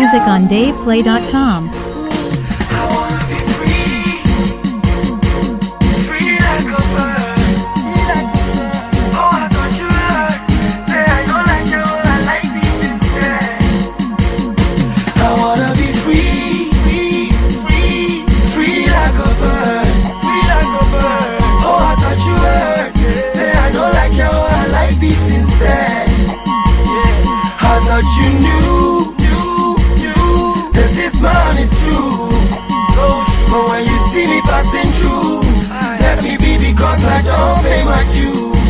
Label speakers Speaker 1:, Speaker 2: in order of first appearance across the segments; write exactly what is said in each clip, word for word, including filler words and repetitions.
Speaker 1: music on dave play dot com.
Speaker 2: You knew, knew, knew that this man is true. So, so when you see me passing through, let me be because I don't pay my dues.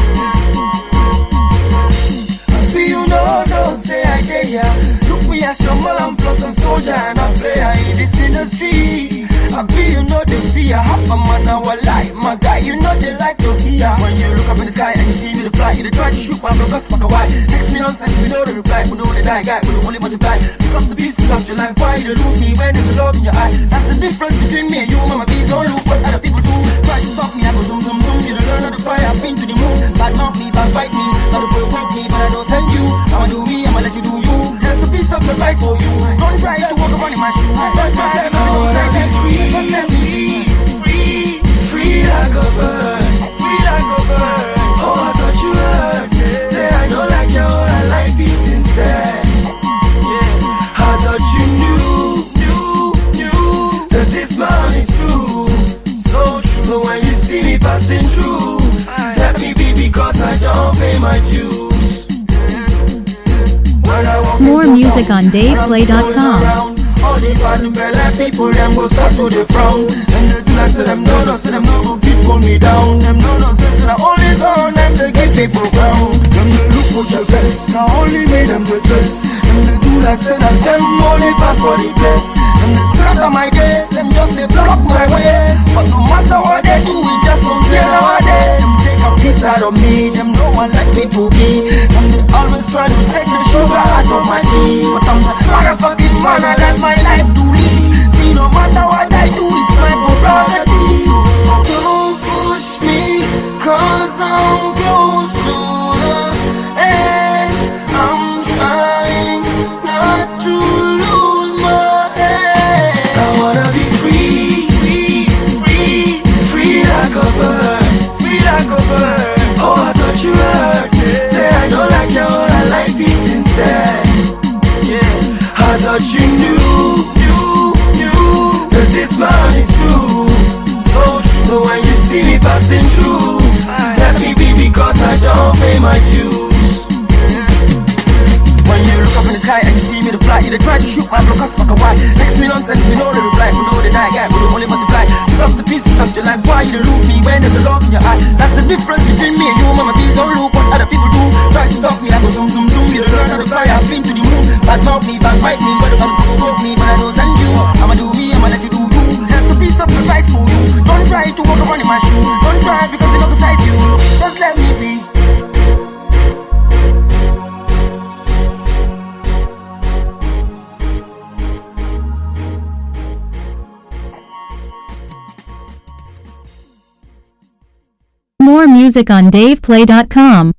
Speaker 2: I feel you know, don't say I dare ya. Look me as your malam plus a soldier and a player in this industry. I feel you know the fear. Half a man our life, my guy, you know they like to hear. When you look up in the sky and you see me to fly, you try to shoot my blood, spark a white. Text me nonsense, we know the reply. We know the die guy, we only multiply. Pick up the pieces of your life, why you look me when there's a love in your eye? That's the difference between me and you, mama. Please don't look what other people do. Try to stop me, I go zoom zoom zoom. You don't learn how to fly, I've been to the moon. Bad mouth me, bad fight me. Not to provoke me, but I don't send you. I'ma do me, I'ma let you do you. There's a piece of advice for you. Don't try to walk around in my shoes. Don't try to let me free. Just let me free, free, free like a bird, free like a bird. Oh, I thought you heard. Say I don't like you, I like peace instead. Yeah, I thought you knew, knew, knew that this man is true. So, so when you see me passing through, let me be because I don't pay my dues.
Speaker 1: More music on dave play dot com.
Speaker 2: All the bad and bad people, them go start to the frown. And the thing I say them no, no, say them no go keep pull me down. Them no, no, say them only gone, them they get people ground. Them they look for the best, now only made them the best. Them they do like say that them only pass for the best. Them they scatter my days, them just they block my way. But no matter what they do, we just don't care nowadays. Them take a piece out of me, them no one like me to be. Them they always try to take the sugar out of my tea. But I'm the motherfucking man, I let my life to lead. See, no matter what I do, it's my prerogative. Don't push me, cause I'm close to the edge. I'm trying not to lose my head. I wanna be free, free, free, free like a bird, free like a bird. Oh, I thought you heard. Say I don't like you, I like peace instead. Yeah, I thought you knew, knew, knew that this man is true. So, so when you see me passing through, let me be because I don't pay my dues. When you look up in the sky and you see me to fly, you try to shoot my blood, cause fuck a why. Text me nonsense, we know the reply, we know the die guy, we only multiply. Pick up the pieces of your life, why you look me when there's a love in your eye? That's the difference between me and you, mama. Please don't look what other people do. Try to stop me, I go zoom zoom zoom. You don't learn how to fly, I've been to the moon. Bad mouth me, bad fight me, but don't provoke me, but I don't send you. I'ma do me, I'ma let you do you. There's a piece of advice for you. Don't try to walk around in my shoe. Don't try because they look beside you. Just let me be.
Speaker 1: More music on dave play dot com.